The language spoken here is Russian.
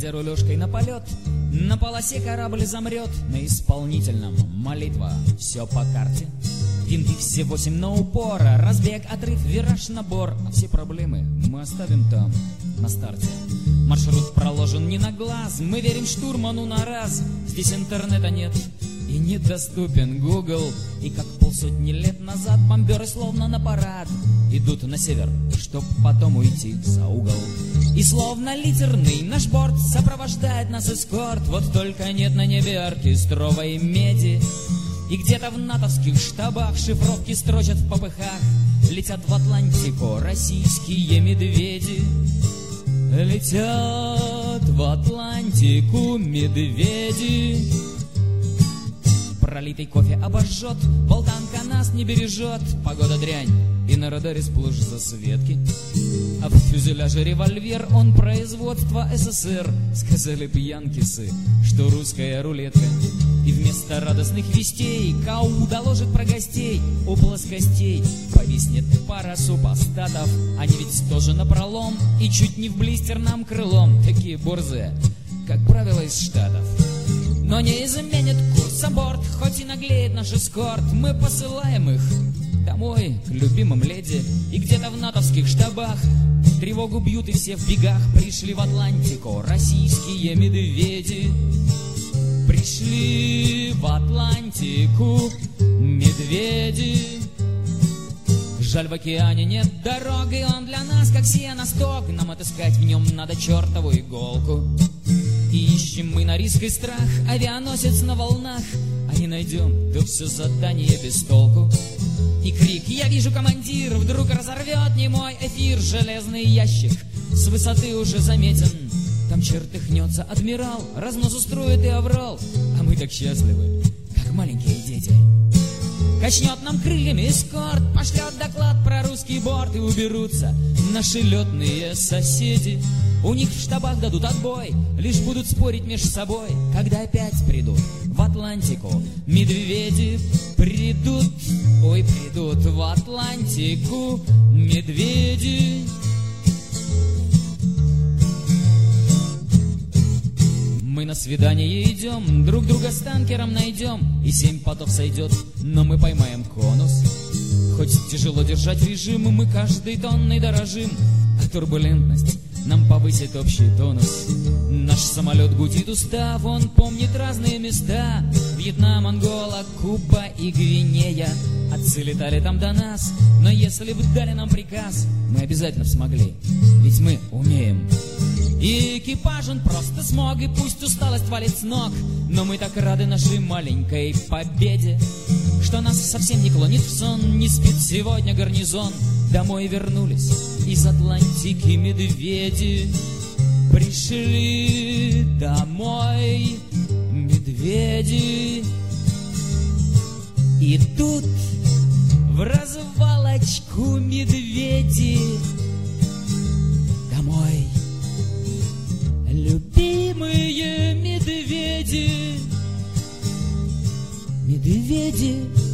глядя рулежкой на полет. На полосе корабль замрет, на исполнительном молитва, все по карте. Винты все 8 на упор, разбег, отрыв, вираж, набор. А все проблемы мы оставим там, на старте. Маршрут проложен не на глаз, мы верим штурману на раз. Здесь интернета нет и недоступен Google. И как полсотни лет назад бомберы словно на парад идут на север, чтоб потом уйти за угол. И словно литерный наш борт сопровождает нас эскорт. Вот только нет на небе оркестровой меди. И где-то в натовских штабах шифровки строчат в попыхах. Летят в Атлантику российские медведи. Летят в Атлантику медведи. Пролитый кофе обожжет, болтанка нас не бережет. Погода дрянь, и на радаре сплошь засветки. А в фюзеляже револьвер, он производства СССР. Сказали пьянкисы, что русская рулетка. И вместо радостных вестей КАУ доложит про гостей. У плоскостей повиснет пара супостатов. Они ведь тоже напролом и чуть не в блистер нам крылом. Такие борзые, как правило, из Штатов. Но не изменит курс аборт, хоть и наглеет наш эскорт. Мы посылаем их домой к любимым леди. И где-то в натовских штабах тревогу бьют и все в бегах. Пришли в Атлантику российские медведи. Пришли в Атлантику медведи. Жаль, в океане нет дороги, он для нас как сиеносток. Нам отыскать в нем надо чертову иголку. И ищем мы на риск и страх авианосец на волнах. А не найдем, то все задание без толку. И крик «Я вижу, командир!» вдруг разорвет немой эфир. Железный ящик с высоты уже заметен. Там чертыхнется адмирал, разнос устроит и оврал. А мы так счастливы, как маленькие дети. Качнет нам крыльями эскорт, пошлет доклад про русский борт. И уберутся наши летные соседи. У них в штабах дадут отбой, лишь будут спорить между собой. Когда опять придут в Атлантику медведи. Придут, ой, придут в Атлантику медведи. Мы на свидание идем, друг друга с танкером найдем. И 7 потов сойдет, но мы поймаем конус. Хоть тяжело держать режим, мы каждой тонной дорожим. А турбулентность нам повысит общий тонус. Наш самолет гудит устав, он помнит разные места. Вьетнам, Ангола, Куба и Гвинея. Отцы летали там до нас, но если бы дали нам приказ, мы обязательно б смогли, ведь мы умеем. И экипаж он просто смог, и пусть усталость валит с ног, но мы так рады нашей маленькой победе, что нас совсем не клонит в сон, не спит сегодня гарнизон. Домой вернулись из Атлантики медведи. Пришли домой медведи. Идут в развалочку медведи. Домой, любимые медведи. Медведи.